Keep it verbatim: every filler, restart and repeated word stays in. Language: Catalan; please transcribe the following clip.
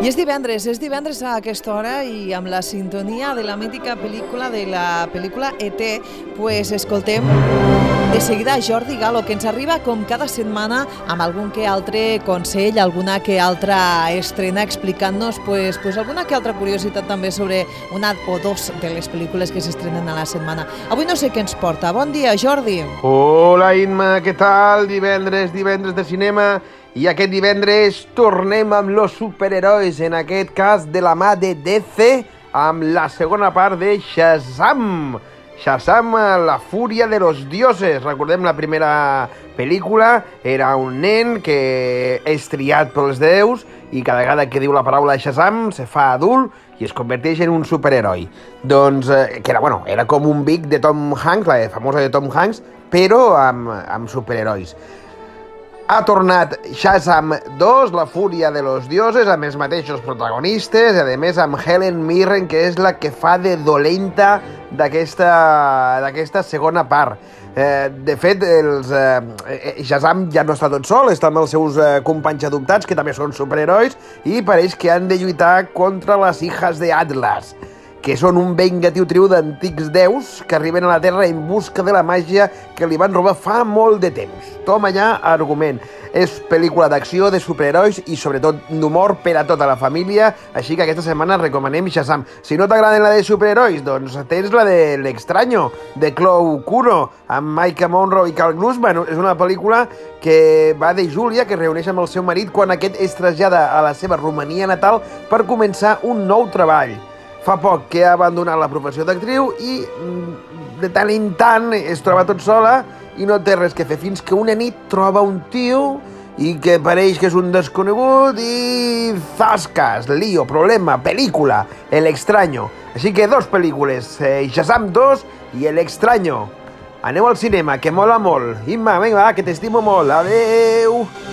I és divendres, és divendres a aquesta hora i amb la sintonia de la mítica pel·lícula de la pel·lícula E T, pues escoltem de seguida a Jordi Galo, que ens arriba com cada setmana amb algun que altre consell, alguna que altra estrena, explicant-nos pues, pues alguna que altra curiositat també sobre una o dos de les pel·lícules que s'estrenen a la setmana. Avui no sé què ens porta. Bon dia, Jordi. Hola, Imma, què tal? Divendres, divendres de cinema. I aquest divendres tornem amb los superherois, en aquest cas de la mà de D C, amb la segona part de Shazam. Shazam, la fúria de los dioses. Recordem la primera pel·lícula, era un nen que és triat pels déus i cada vegada que diu la paraula Shazam se fa adult i es converteix en un superheroi. Doncs, eh, que era, bueno, era com un Vic de Tom Hanks, la famosa de Tom Hanks, però amb, amb superherois. Ha tornat Shazam dos, la fúria de los dioses, amb els mateixos protagonistes, i a més amb Helen Mirren, que és la que fa de dolenta d'aquesta segona part. Eh, de fet, els, eh, Shazam ja no està tot sol, està amb els seus eh, companys adoptats, que també són superherois, i pareix que han de lluitar contra les hijas de Atlas, que són un vengatiu trio d'antics déus que arriben a la Terra en busca de la màgia que li van robar fa molt de temps. Toma ja argument. És pel·lícula d'acció, de superherois i sobretot d'humor per a tota la família, així que aquesta setmana recomanem Shazam. Si no t'agraden la de superherois, doncs tens la de L'Extraño, de Chloe Kuno, amb Maika Monroe i Carl Glusman. És una pel·lícula que va de Júlia, que es reuneix amb el seu marit quan aquest es trasllada a la seva Romania natal per començar un nou treball. Fa poc que ha abandonat la professió d'actriu i de tant en tant es troba tot sola i no té res que fer, fins que una nit troba un tio i que pareix que és un desconegut i zascas, lío, problema, pel·lícula, El Extraño. Així que dos pel·lícules, eh, Shazam dos i El Extraño. Aneu al cinema, que mola molt. Imma, vinga, va, que t'estimo molt. Adeu!